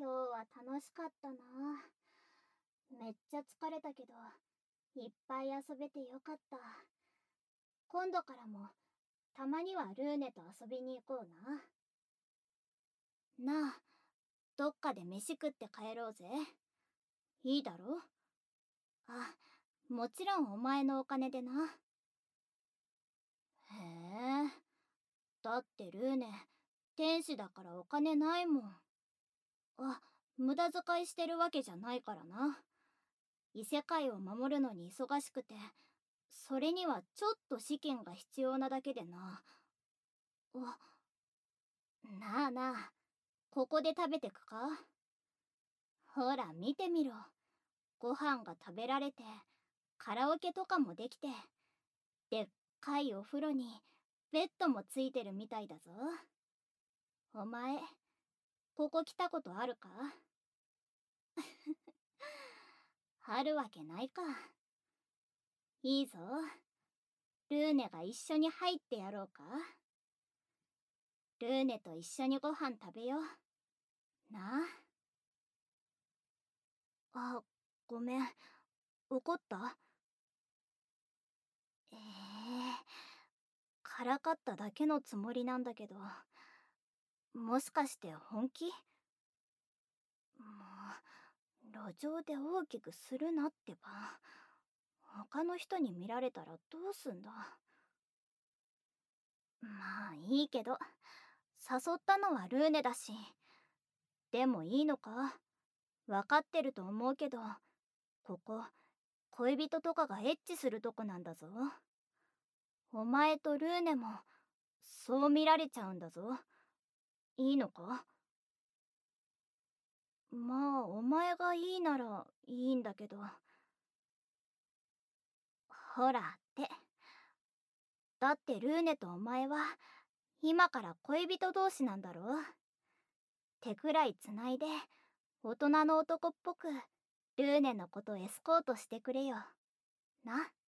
今日は楽しかったな。めっちゃ疲れたけど、いっぱい遊べてよかった。今度からも、たまにはルーネと遊びに行こうな。なあ、どっかで飯食って帰ろうぜ。いいだろ？あ、もちろんお前のお金でな。へえ、だってルーネ、天使だからお金ないもん。あ、無駄遣いしてるわけじゃないからな。異世界を守るのに忙しくて、それにはちょっと資金が必要なだけでな。あ、なあなあ、ここで食べてくか？ほら見てみろ。ご飯が食べられて、カラオケとかもできて、でっかいお風呂にベッドもついてるみたいだぞ。お前、ここ来たことあるか？あるわけないか。いいぞ。ルーネが一緒に入ってやろうか？ルーネと一緒にご飯食べよう。なあ。あ、ごめん。怒った？からかっただけのつもりなんだけど、もしかして本気？もう、路上で大きくするなってば。他の人に見られたらどうすんだ。まあいいけど、誘ったのはルーネだし。でもいいのか？わかってると思うけど、ここ、恋人とかがエッチするとこなんだぞ。お前とルーネも、そう見られちゃうんだぞ。いいのか？まあ、お前がいいならいいんだけど。ほらって。だってルーネとお前は、今から恋人同士なんだろ？手くらいつないで、大人の男っぽく、ルーネのことエスコートしてくれよ。な。